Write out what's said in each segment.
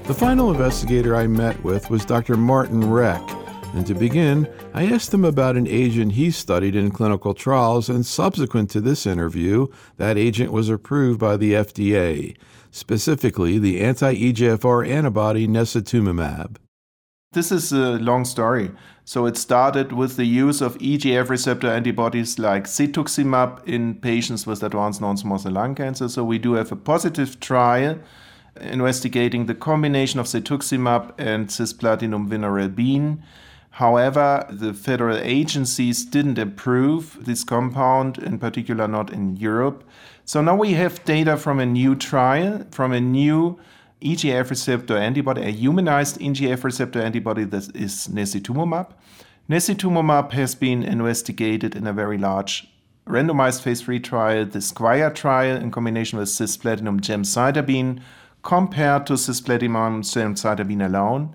The final investigator I met with was Dr. Martin Reck, and to begin, I asked him about an agent he studied in clinical trials, and subsequent to this interview, that agent was approved by the FDA, specifically the anti-EGFR antibody necitumumab. This is a long story. So it started with the use of EGF receptor antibodies like cetuximab in patients with advanced non-small cell lung cancer. So we do have a positive trial investigating the combination of cetuximab and cisplatin vinorelbine. However, the federal agencies didn't approve this compound, in particular not in Europe. So now we have data from a new trial, from a new EGF receptor antibody, a humanized EGF receptor antibody that is necitumumab. Necitumumab has been investigated in a very large randomized phase 3 trial, the SQUIRE trial, in combination with cisplatin gemcitabine, compared to cisplatin gemcitabine alone.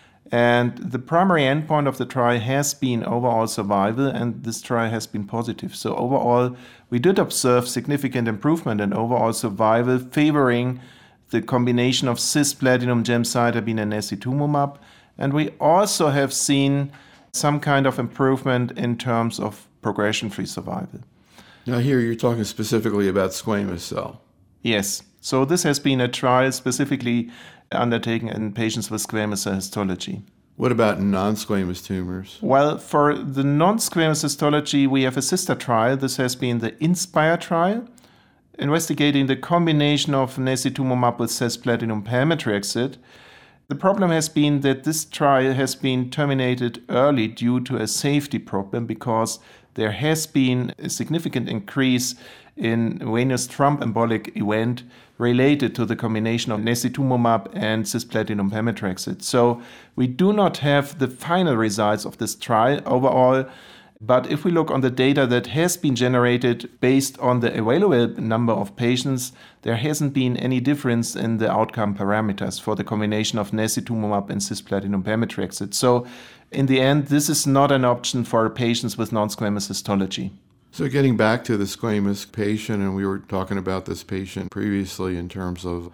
And the primary endpoint of the trial has been overall survival, and this trial has been positive. So overall, we did observe significant improvement in overall survival, favoring the combination of cisplatin gemcitabine and necitumumab. And we also have seen some kind of improvement in terms of progression-free survival. Now here you're talking specifically about squamous cell. Yes. So this has been a trial specifically undertaken in patients with squamous cell histology. What about non-squamous tumors? Well, for the non-squamous histology, we have a sister trial. This has been the INSPIRE trial, investigating the combination of necitumumab with cisplatin palmitrexate. The problem has been that this trial has been terminated early due to a safety problem, because there has been a significant increase in venous thromboembolic event related to the combination of necitumumab and cisplatin palmitrexate. So we do not have the final results of this trial overall, but if we look on the data that has been generated based on the available number of patients, there hasn't been any difference in the outcome parameters for the combination of necitumumab and cisplatin palmitrexate. So in the end, this is not an option for patients with non-squamous histology. So getting back to the squamous patient, and we were talking about this patient previously in terms of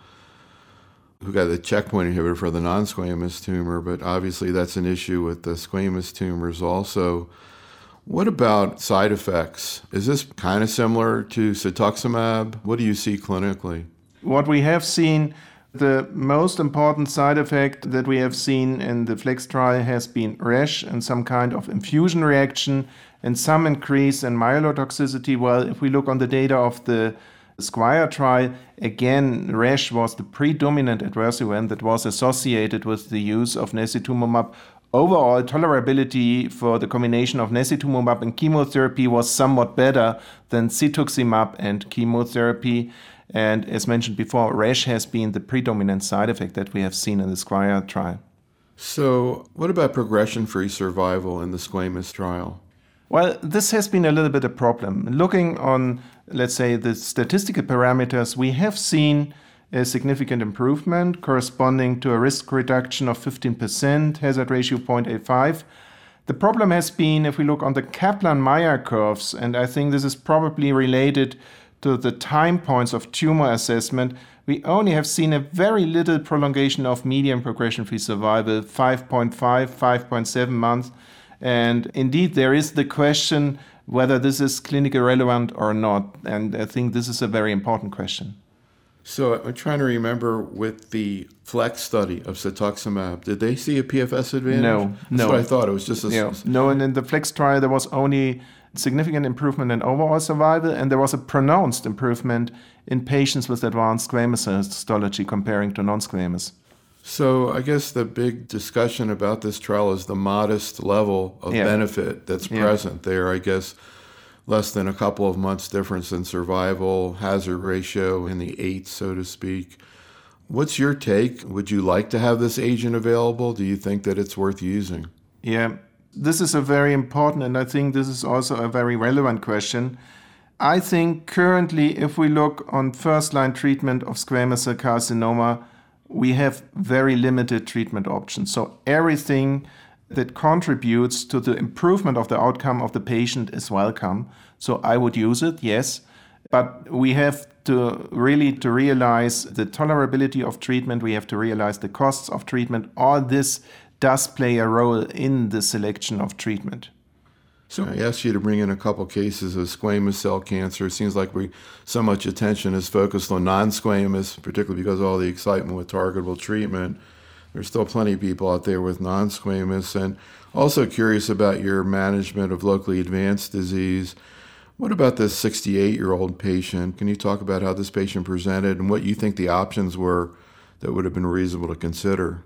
who got the checkpoint inhibitor for the non-squamous tumor, but obviously that's an issue with the squamous tumors also. What about side effects? Is this kind of similar to cetuximab? What do you see clinically? What we have seen, the most important side effect that we have seen in the FLEX trial has been rash and some kind of infusion reaction and some increase in myelotoxicity. Well, if we look on the data of the SQUIRE trial, again, rash was the predominant adverse event that was associated with the use of necitumumab. Overall, tolerability for the combination of necitumumab and chemotherapy was somewhat better than cetuximab and chemotherapy. And as mentioned before, rash has been the predominant side effect that we have seen in the SQUIRE trial. So what about progression-free survival in the squamous trial? Well, this has been a little bit a problem. Looking on, let's say, the statistical parameters, we have seen a significant improvement corresponding to a risk reduction of 15%, hazard ratio 0.85. The problem has been, if we look on the Kaplan-Meier curves, and I think this is probably related to the time points of tumor assessment, we only have seen a very little prolongation of median progression-free survival, 5.5, 5.7 months. And indeed, there is the question whether this is clinically relevant or not. And I think this is a very important question. So I'm trying to remember, with the FLEX study of cetuximab, did they see a PFS advantage? No. That's what I thought. It was just No, and in the FLEX trial, there was only significant improvement in overall survival, and there was a pronounced improvement in patients with advanced squamous cell histology comparing to non-squamous. So I guess the big discussion about this trial is the modest level of benefit that's present there. I guess less than a couple of months difference in survival, hazard ratio in the 8s, so to speak. What's your take? Would you like to have this agent available? Do you think that it's worth using? Yeah, this is a very important, and I think this is also a very relevant question. I think currently, if we look on first-line treatment of squamous cell carcinoma, we have very limited treatment options. So everything that contributes to the improvement of the outcome of the patient is welcome. So I would use it, yes. But we have to realize the tolerability of treatment. We have to realize the costs of treatment. All this does play a role in the selection of treatment. So I asked you to bring in a couple cases of squamous cell cancer. It seems like so much attention is focused on non-squamous, particularly because of all the excitement with targetable treatment. There's still plenty of people out there with non-squamous. And also curious about your management of locally advanced disease. What about this 68-year-old patient? Can you talk about how this patient presented and what you think the options were that would have been reasonable to consider?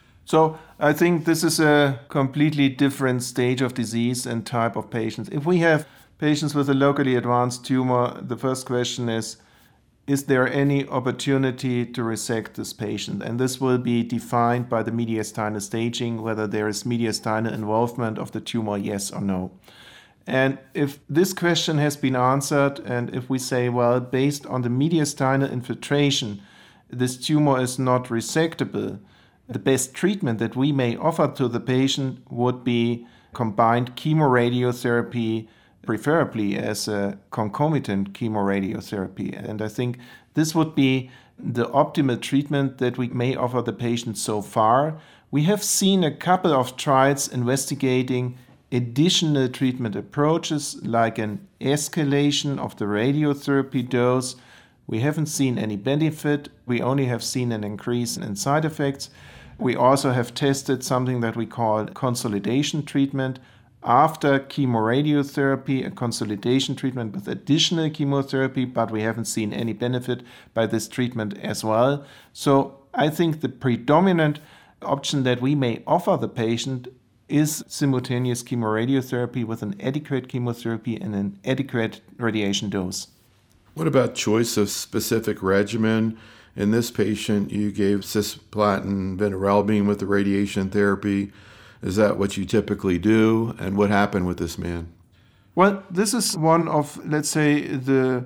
So I think this is a completely different stage of disease and type of patients. If we have patients with a locally advanced tumor, the first question is there any opportunity to resect this patient? And this will be defined by the mediastinal staging, whether there is mediastinal involvement of the tumor, yes or no. And if this question has been answered, and if we say, well, based on the mediastinal infiltration, this tumor is not resectable, the best treatment that we may offer to the patient would be combined chemoradiotherapy, preferably as a concomitant chemoradiotherapy. And I think this would be the optimal treatment that we may offer the patient so far. We have seen a couple of trials investigating additional treatment approaches like an escalation of the radiotherapy dose. We haven't seen any benefit. We only have seen an increase in side effects. We also have tested something that we call consolidation treatment. After chemoradiotherapy, a consolidation treatment with additional chemotherapy, but we haven't seen any benefit by this treatment as well. So I think the predominant option that we may offer the patient is simultaneous chemoradiotherapy with an adequate chemotherapy and an adequate radiation dose. What about choice of specific regimen? In this patient, you gave cisplatin vinorelbine with the radiation therapy. Is that what you typically do? And what happened with this man? Well, this is one of, let's say, the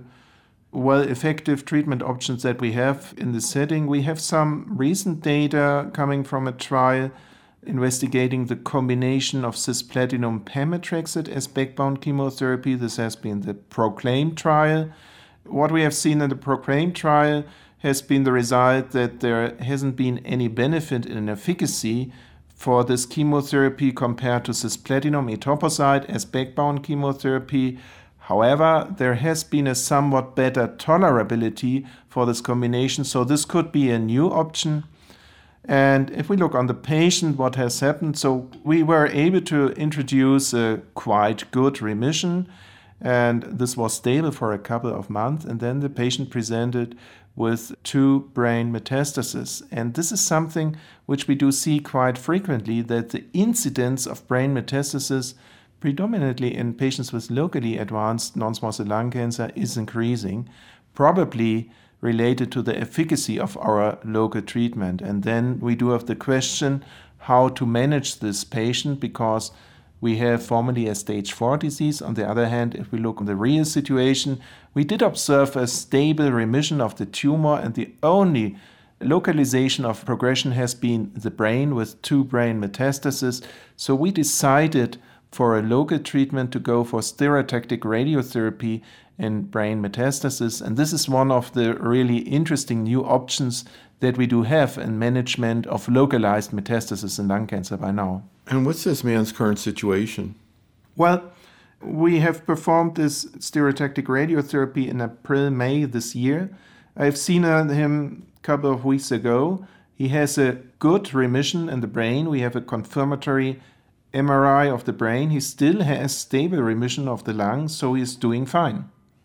effective treatment options that we have in this setting. We have some recent data coming from a trial investigating the combination of cisplatinum pemetrexed as backbone chemotherapy. This has been the PROCLAIM trial. What we have seen in the PROCLAIM trial has been the result that there hasn't been any benefit in efficacy for this chemotherapy compared to cisplatinum etoposide as backbone chemotherapy. However, there has been a somewhat better tolerability for this combination, so this could be a new option. And if we look on the patient, what has happened, so we were able to introduce a quite good remission, and this was stable for a couple of months, and then the patient presented with 2 brain metastases. And this is something which we do see quite frequently, that the incidence of brain metastases, predominantly in patients with locally advanced non-small cell lung cancer, is increasing, probably related to the efficacy of our local treatment. And then we do have the question how to manage this patient, because we have formally a stage 4 disease. On the other hand, if we look at the real situation, we did observe a stable remission of the tumor, and the only localization of progression has been the brain with 2 brain metastases. So we decided for a local treatment to go for stereotactic radiotherapy in brain metastasis. And this is one of the really interesting new options that we do have in management of localized metastasis in lung cancer by now. And what's this man's current situation? Well, we have performed this stereotactic radiotherapy in April, May this year. I've seen him a couple of weeks ago. He has a good remission in the brain. We have a confirmatory MRI of the brain. He still has stable remission of the lungs, so he's doing fine.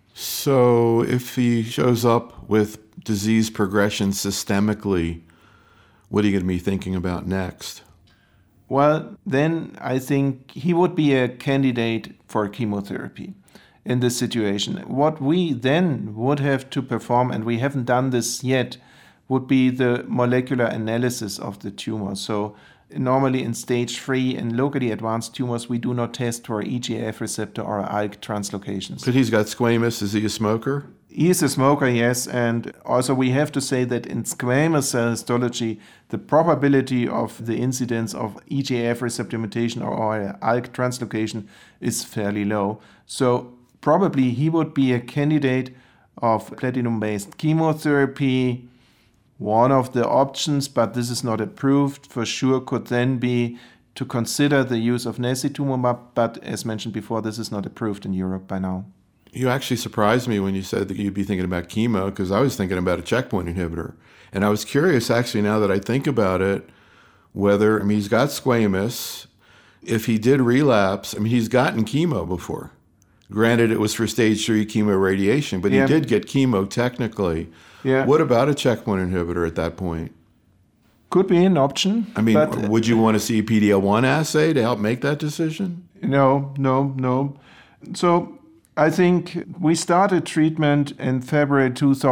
So if he shows up with disease progression systemically, what are you going to be thinking about next? Well, then I think he would be a candidate for chemotherapy in this situation. What we then would have to perform, and we haven't done this yet, would be the molecular analysis of the tumor. So normally in stage 3 in locally advanced tumors, we do not test for EGF receptor or ALK translocations. But he's got squamous. Is he a smoker? He is a smoker, yes. And also we have to say that in squamous cell histology, the probability of the incidence of EGF receptor mutation or ALK translocation is fairly low. So probably he would be a candidate of platinum-based chemotherapy. One of the options, but this is not approved, for sure could then be to consider the use of necitumumab, but as mentioned before, this is not approved in Europe by now. You actually surprised me when you said that you'd be thinking about chemo, because I was thinking about a checkpoint inhibitor. And I was curious, actually, now that I think about it, whether, he's got squamous. If he did relapse, he's gotten chemo before. Granted, it was for stage 3 chemoradiation, but he did get chemo technically. Yeah. What about a checkpoint inhibitor at that point? Could be an option. But would you want to see a PD-L1 assay to help make that decision? No. So I think we started treatment in February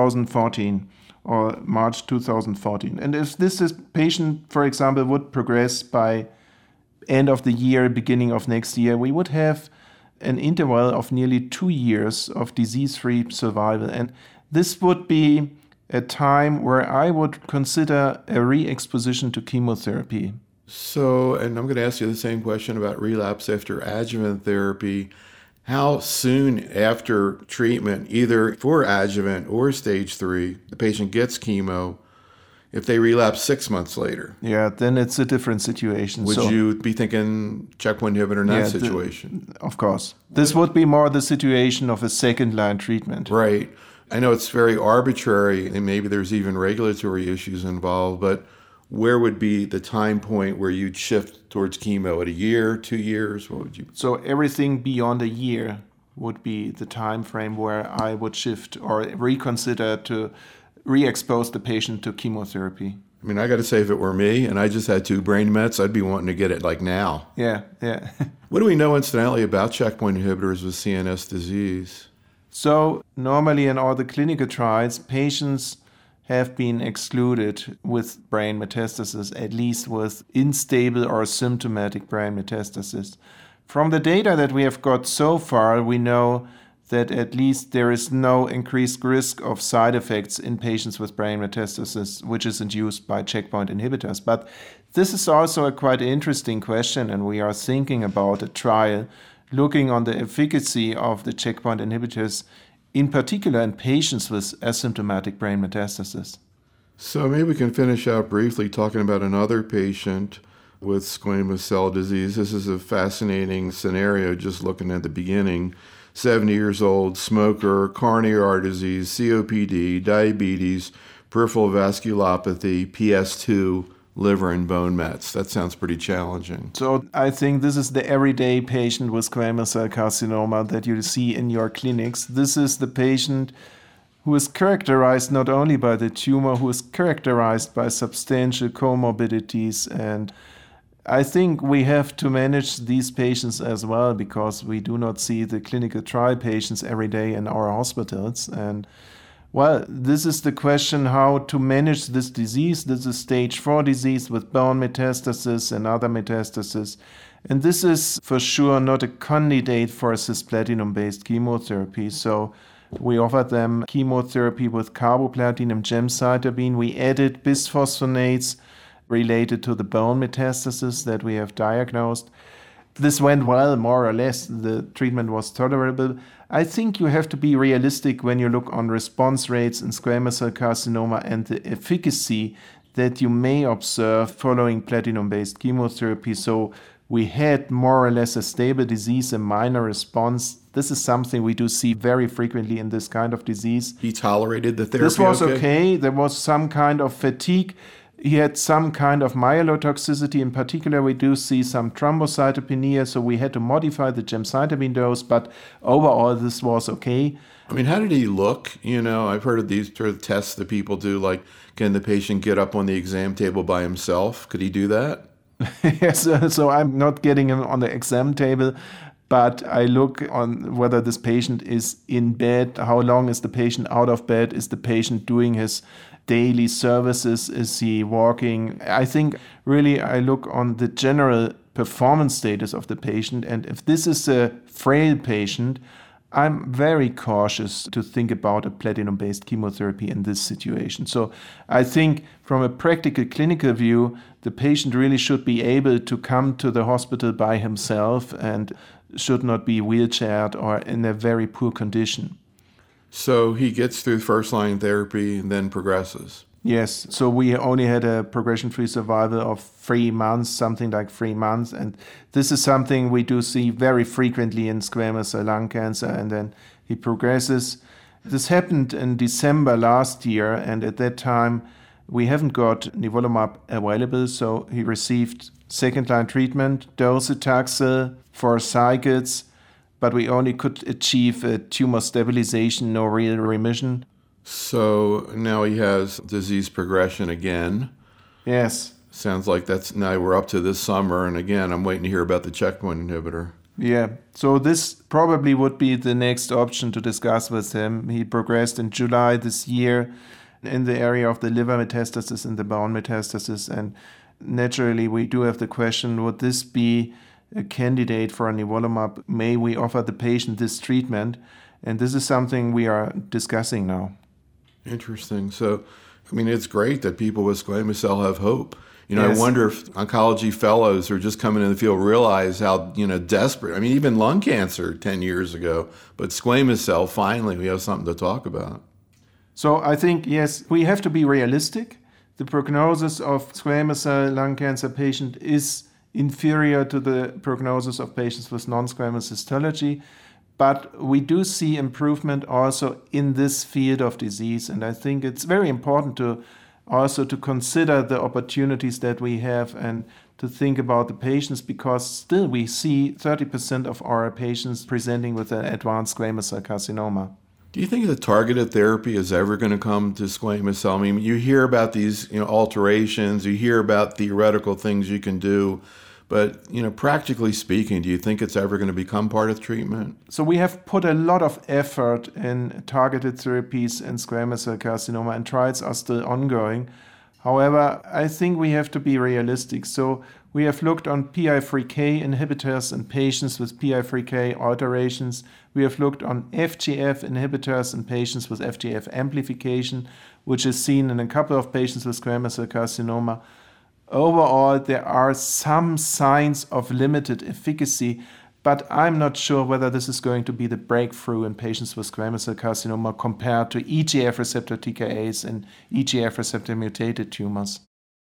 2014 or March 2014. And if this patient, for example, would progress by end of the year, beginning of next year, we would have an interval of nearly 2 years of disease-free survival. And this would be a time where I would consider a re-exposition to chemotherapy. So, and I'm going to ask you the same question about relapse after adjuvant therapy. How soon after treatment, either for adjuvant or stage 3, the patient gets chemo, if they relapse 6 months later? Yeah, then it's a different situation. Would you be thinking checkpoint inhibitor in that situation? Of course. This would be more the situation of a second-line treatment. Right. I know it's very arbitrary, and maybe there's even regulatory issues involved, but where would be the time point where you'd shift towards chemo? At a year, 2 years? What would you? So everything beyond a year would be the time frame where I would shift or reconsider to re-expose the patient to chemotherapy. I got to say, if it were me and I just had 2 brain mets, I'd be wanting to get it like now. Yeah. What do we know incidentally about checkpoint inhibitors with CNS disease? So normally in all the clinical trials, patients have been excluded with brain metastasis, at least with unstable or symptomatic brain metastasis. From the data that we have got so far, we know that at least there is no increased risk of side effects in patients with brain metastasis, which is induced by checkpoint inhibitors. But this is also a quite interesting question, and we are thinking about a trial looking on the efficacy of the checkpoint inhibitors, in particular in patients with asymptomatic brain metastasis. So maybe we can finish out briefly talking about another patient with squamous cell disease. This is a fascinating scenario, just looking at the beginning. 70 years old, smoker, coronary heart disease, COPD, diabetes, peripheral vasculopathy, PS2, liver and bone mets. That sounds pretty challenging. So I think this is the everyday patient with squamous cell carcinoma that you see in your clinics. This is the patient who is characterized not only by the tumor, who is characterized by substantial comorbidities. And I think we have to manage these patients as well, because we do not see the clinical trial patients every day in our hospitals. And well, this is the question how to manage this disease. This is stage 4 disease with bone metastasis and other metastasis. And this is for sure not a candidate for a cisplatinum-based chemotherapy. So we offered them chemotherapy with carboplatin and gemcitabine. We added bisphosphonates related to the bone metastasis that we have diagnosed. This went well, more or less. The treatment was tolerable. I think you have to be realistic when you look on response rates in squamous cell carcinoma and the efficacy that you may observe following platinum-based chemotherapy. So we had more or less a stable disease, a minor response. This is something we do see very frequently in this kind of disease. He tolerated the therapy. This was okay. There was some kind of fatigue. He had some kind of myelotoxicity. In particular, we do see some thrombocytopenia, so we had to modify the gemcitabine dose, but overall this was okay. How did he look? I've heard of these sort of tests that people do, like, can the patient get up on the exam table by himself? Could he do that? Yes, so I'm not getting him on the exam table, but I look on whether this patient is in bed, how long is the patient out of bed, is the patient doing his daily services, is he walking? I think really I look on the general performance status of the patient, and if this is a frail patient, I'm very cautious to think about a platinum-based chemotherapy in this situation. So I think from a practical clinical view, the patient really should be able to come to the hospital by himself and should not be wheelchaired or in a very poor condition. So he gets through first-line therapy and then progresses. Yes, so we only had a progression-free survival of 3 months, something like 3 months. And this is something we do see very frequently in squamous cell lung cancer, and then he progresses. This happened in December last year, and at that time, we haven't got nivolumab available, so he received second-line treatment, docetaxel, 4 cycles, but we only could achieve a tumor stabilization, no real remission. So now he has disease progression again. Yes. Sounds like that's now we're up to this summer, and again, I'm waiting to hear about the checkpoint inhibitor. Yeah, so this probably would be the next option to discuss with him. He progressed in July this year in the area of the liver metastasis and the bone metastasis, and naturally we do have the question, would this be a candidate for nivolumab? May we offer the patient this treatment? And this is something we are discussing now. Interesting. So, I mean, it's great that people with squamous cell have hope. Yes. I wonder if oncology fellows who are just coming in the field realize how, desperate. I mean, even lung cancer 10 years ago, but squamous cell, finally, we have something to talk about. So I think, yes, we have to be realistic. The prognosis of squamous cell lung cancer patient is inferior to the prognosis of patients with non-squamous histology. But we do see improvement also in this field of disease. And I think it's very important to consider the opportunities that we have and to think about the patients, because still we see 30% of our patients presenting with an advanced squamous cell carcinoma. Do you think that targeted therapy is ever going to come to squamous cell? I mean, you hear about these alterations, you hear about theoretical things you can do, but practically speaking, do you think it's ever going to become part of treatment? So we have put a lot of effort in targeted therapies in squamous cell carcinoma, and trials are still ongoing. However, I think we have to be realistic. So we have looked on PI3K inhibitors in patients with PI3K alterations. We have looked on FGF inhibitors in patients with FGF amplification, which is seen in a couple of patients with squamous cell carcinoma. Overall, there are some signs of limited efficacy, but I'm not sure whether this is going to be the breakthrough in patients with squamous cell carcinoma compared to EGF receptor TKAs and EGF receptor mutated tumors.